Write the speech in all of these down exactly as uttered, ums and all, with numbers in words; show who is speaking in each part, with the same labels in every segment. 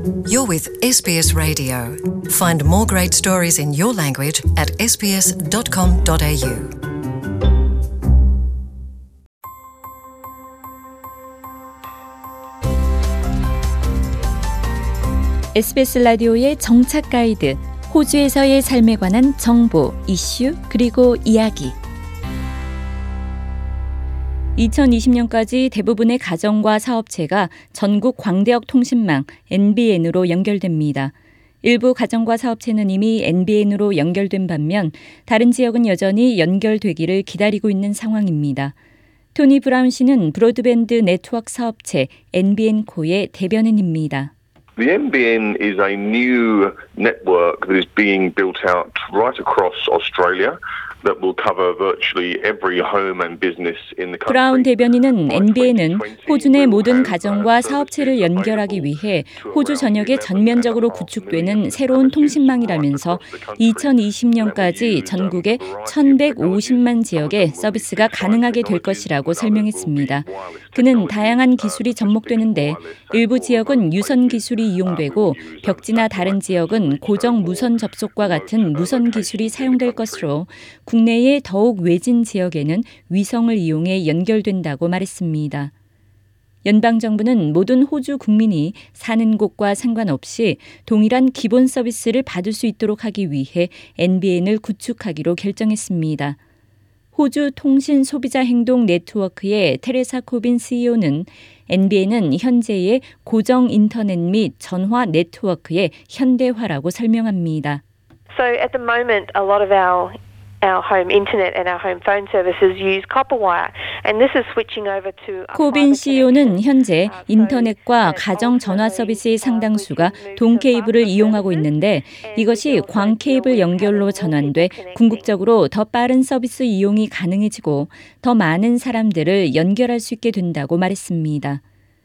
Speaker 1: You're with 에스 비 에스 Radio. Find more great stories in your language at ес 비 에스 닷 컴 닷 에이 유.
Speaker 2: 에스비에스 라디오의 정착 가이드, 호주에서의 삶에 관한 정보, 이슈, 그리고 이야기. 이천이십 년까지 대부분의 가정과 사업체가 전국 광대역 통신망 엔비엔으로 연결됩니다. 일부 가정과 사업체는 이미 엔비엔으로 연결된 반면 다른 지역은 여전히 연결되기를 기다리고 있는 상황입니다. 토니 브라운 씨는 브로드밴드 네트워크 사업체 엔비엔코의 대변인입니다.
Speaker 3: The 엔 비 엔 is a new network that is being built out right across Australia. That will cover virtually every home and business in the country.
Speaker 2: 브라운 대변인은 엔비엔은 호주 내 모든 가정과 사업체를 연결하기 위해 호주 전역에 전면적으로 구축되는 새로운 통신망이라면서 이천이십 년까지 전국의 천백오십만 지역에 서비스가 가능하게 될 것이라고 설명했습니다. 그는 다양한 기술이 접목되는데 일부 지역은 유선 기술이 이용되고 벽지나 다른 지역은 고정 무선 접속과 같은 무선 기술이 사용될 것으로 국내의 더욱 외진 지역에는 위성을 이용해 연결된다고 말했습니다. 연방정부는 모든 호주 국민이 사는 곳과 상관없이 동일한 기본 서비스를 받을 수 있도록 하기 위해 엔비엔을 구축하기로 결정했습니다. 호주 통신 소비자 행동 네트워크의 테레사 코빈 씨이오는 엔비엔은 현재의 고정 인터넷 및 전화 네트워크의 현대화라고 설명합니다.
Speaker 4: So at the moment, a lot of our Our home internet and our home phone services use copper wire, and this is switching over to.
Speaker 2: 코빈 씨이오는 현재 인터넷과 가정 전화 서비스의 상당수가 동 케이블을 이용하고 있는데 이것이 광 케이블 연결로 전환돼 궁극적으로 더 빠른 서비스 이용이 가능해지고 더 많은 사람들을 연결할 수 있게 된다고 말했습니다.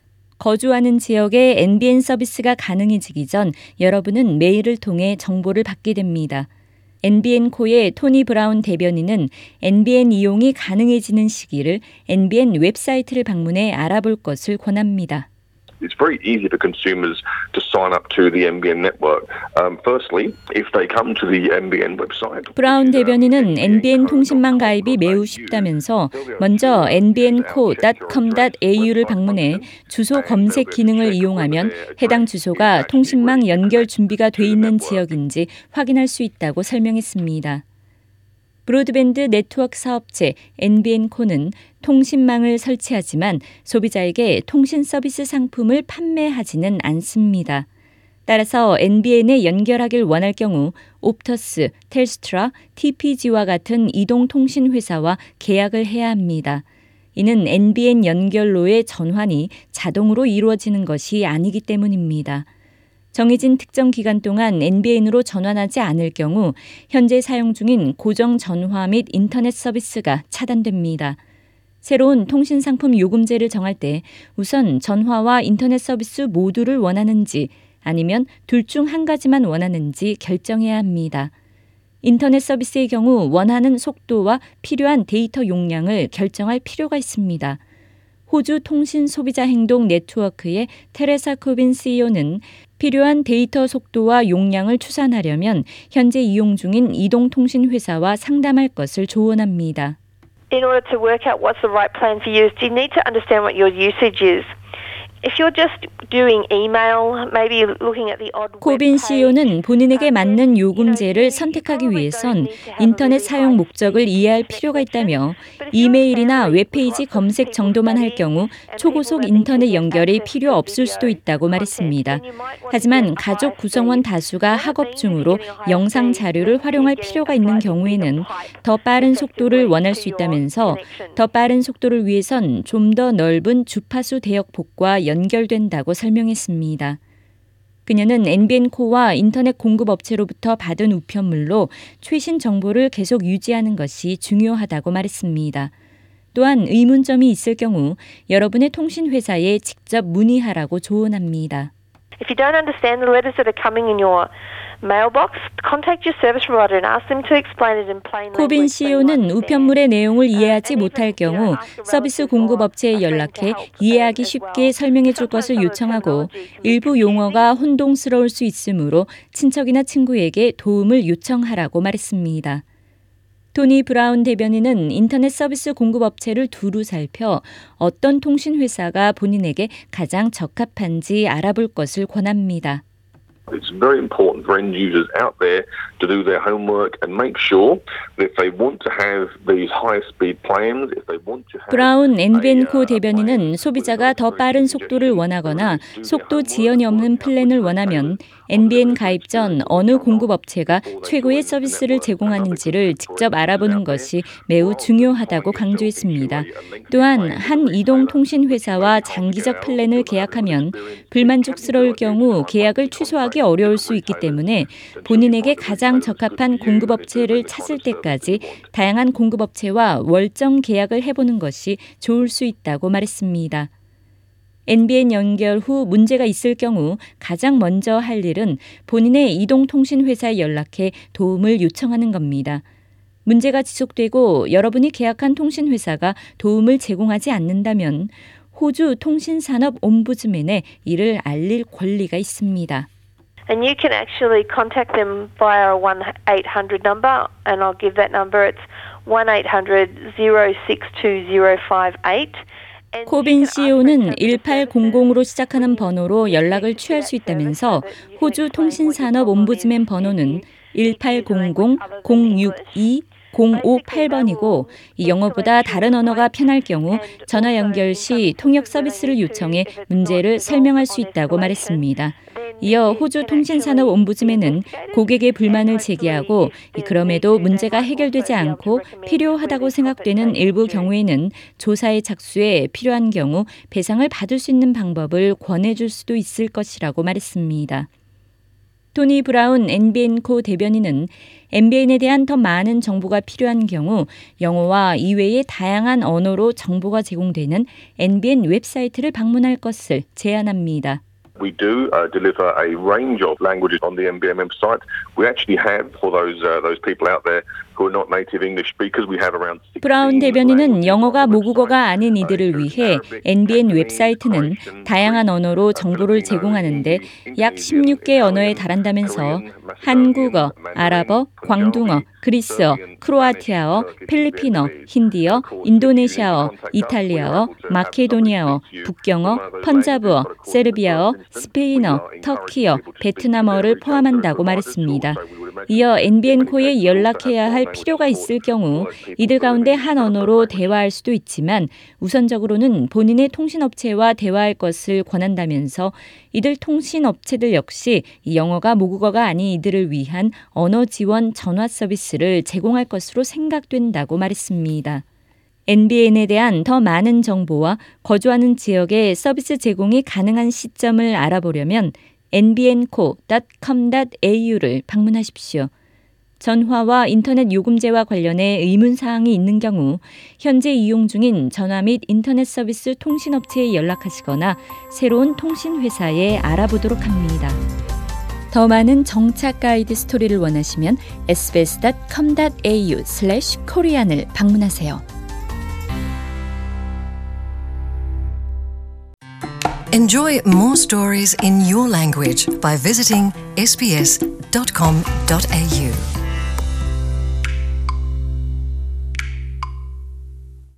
Speaker 2: 거주하는 지역에 엔비엔 서비스가 가능해지기 전 여러분은 메일을 통해 정보를 받게 됩니다. 엔비엔코의 토니 브라운 대변인은 엔비엔 이용이 가능해지는 시기를 엔비엔 웹사이트를 방문해 알아볼 것을 권합니다.
Speaker 3: It's very easy for consumers to sign up to the 엔 비 엔 network. Um, firstly, if they come to the 엔 비 엔 website.
Speaker 2: 브라운 대변인은 엔비엔 통신망 가입이 매우 쉽다면서 먼저 엔 비 엔 코 닷 컴 닷 에이 유를 방문해 주소 검색 기능을 이용하면 해당 주소가 통신망 연결 준비가 돼 있는 지역인지 확인할 수 있다고 설명했습니다. 브로드밴드 네트워크 사업체 엔비엔코는 통신망을 설치하지만 소비자에게 통신 서비스 상품을 판매하지는 않습니다. 따라서 엔비엔에 연결하길 원할 경우 옵터스, 텔스트라, 티피지와 같은 이동통신 회사와 계약을 해야 합니다. 이는 엔비엔 연결로의 전환이 자동으로 이루어지는 것이 아니기 때문입니다. 정해진 특정 기간 동안 엔비엔으로 전환하지 않을 경우 현재 사용 중인 고정 전화 및 인터넷 서비스가 차단됩니다. 새로운 통신 상품 요금제를 정할 때 우선 전화와 인터넷 서비스 모두를 원하는지 아니면 둘 중 한 가지만 원하는지 결정해야 합니다. 인터넷 서비스의 경우 원하는 속도와 필요한 데이터 용량을 결정할 필요가 있습니다. 호주 통신 소비자 행동 네트워크의 테레사 코빈 씨이오는 필요한 데이터 속도와 용량을 추산하려면 현재 이용 중인 이동통신 회사와 상담할 것을 조언합니다.
Speaker 4: In order to work out what's the right plan for you, you need to understand what your usage is. If you're just doing email, maybe looking at the odd
Speaker 2: 코빈 씨이오는 본인에게 맞는 요금제를 선택하기 위해선 인터넷 사용 목적을 이해할 필요가 있다며 이메일이나 웹페이지 검색 정도만 할 경우 초고속 인터넷 연결이 필요 없을 수도 있다고 말했습니다. 하지만 가족 구성원 다수가 학업 중으로 영상 자료를 활용할 필요가 있는 경우에는 더 빠른 속도를 원할 수 있다면서 더 빠른 속도를 위해선 좀 더 넓은 주파수 대역폭과 연결된다고 설명했습니다. 그녀는 엔비엔코와 인터넷 공급 업체로부터 받은 우편물로 최신 정보를 계속 유지하는 것이 중요하다고 말했습니다. 또한 의문점이 있을 경우 여러분의 통신 회사에 직접 문의하라고 조언합니다.
Speaker 4: If you don't understand the letters that are coming in your mailbox, contact your service provider and ask them to explain it in plain language.
Speaker 2: 코빈 씨이오는 우편물의 내용을 이해하지 못할 경우 서비스 공급업체에 연락해 이해하기 쉽게 설명해 줄 것을 요청하고 일부 용어가 혼동스러울 수 있으므로 친척이나 친구에게 도움을 요청하라고 말했습니다. 토니 브라운 대변인은 인터넷 서비스 공급업체를 두루 살펴 어떤 통신회사가 본인에게 가장 적합한지 알아볼 것을 권합니다.
Speaker 3: It's very important for end users out there to do their homework and make sure that if they want to have these high-speed plans, if they want to have
Speaker 2: 브라운 엔비앤코 대변인은 소비자가 더 빠른 속도를 원하거나 속도 지연이 없는 플랜을 원하면 엔비엔 가입 전 어느 공급업체가 최고의 서비스를 제공하는지를 직접 알아보는 것이 매우 중요하다고 강조했습니다. 또한 한 이동통신회사와 장기적 플랜을 계약하면 불만족스러울 경우 계약을 취소하기 어려울 수 있기 때문에 본인에게 가장 적합한 공급업체를 찾을 때까지 다양한 공급업체와 월정 계약을 해보는 것이 좋을 수 있다고 말했습니다. 엔비엔 연결 후 문제가 있을 경우 가장 먼저 할 일은 본인의 이동통신회사에 연락해 도움을 요청하는 겁니다. 문제가 지속되고 여러분이 계약한 통신회사가 도움을 제공하지 않는다면 호주 통신산업 옴부즈맨에 이를 알릴 권리가 있습니다.
Speaker 4: And you can actually contact them via a one eight hundred number, and I'll give that number. It's one eight hundred zero six two zero five eight.
Speaker 2: 코빈 씨이오는 일팔공공으로 시작하는 번호로 연락을 취할 수 있다면서 호주 통신산업 옴부즈맨 번호는 일팔공공 공육이 공오팔 번이고 이 영어보다 다른 언어가 편할 경우 전화 연결 시 통역 서비스를 요청해 문제를 설명할 수 있다고 말했습니다. 이어 호주 통신산업 옴부즈맨은 고객의 불만을 제기하고 그럼에도 문제가 해결되지 않고 필요하다고 생각되는 일부 경우에는 조사에 착수해 필요한 경우 배상을 받을 수 있는 방법을 권해줄 수도 있을 것이라고 말했습니다. 토니 브라운 엔비앤코 대변인은 엔비엔에 대한 더 많은 정보가 필요한 경우 영어와 이외의 다양한 언어로 정보가 제공되는 엔비엔 웹사이트를 방문할 것을 제안합니다.
Speaker 3: We do uh, deliver a range of languages on the 엔비엔 website. We actually have for those uh, those people out there who are not native English speakers, we have around
Speaker 2: 브라운 대변인은 영어가 모국어가 아닌 이들을 위해 엔비엔 웹사이트는 다양한 언어로 정보를 제공하는데 약 십육 개 언어에 달한다면서 한국어, 아랍어, 광둥어, 그리스어, 크로아티아어, 필리핀어, 힌디어, 인도네시아어, 이탈리아어, 마케도니아어, 북경어, 펀자브어, 세르비아어, 스페인어, 터키어, 베트남어를 포함한다고 말했습니다. 이어 엔비앤코에 연락해야 할 필요가 있을 경우 이들 가운데 한 언어로 대화할 수도 있지만 우선적으로는 본인의 통신업체와 대화할 것을 권한다면서 이들 통신업체들 역시 영어가 모국어가 아닌 이들을 위한 언어 지원 전화 서비스를 제공할 것으로 생각된다고 말했습니다. 엔비엔에 대한 더 많은 정보와 거주하는 지역의 서비스 제공이 가능한 시점을 알아보려면 엔비엔코 닷 컴 닷 에이유를 방문하십시오. 전화와 인터넷 요금제와 관련해 의문사항이 있는 경우 현재 이용 중인 전화 및 인터넷 서비스 통신업체에 연락하시거나 새로운 통신회사에 알아보도록 합니다. 더 많은 정착 가이드 스토리를 원하시면 에스비에스 닷 컴 닷 에이유 슬래시 코리안을 방문하세요.
Speaker 1: Enjoy more stories in your language by visiting s b s dot com dot a u.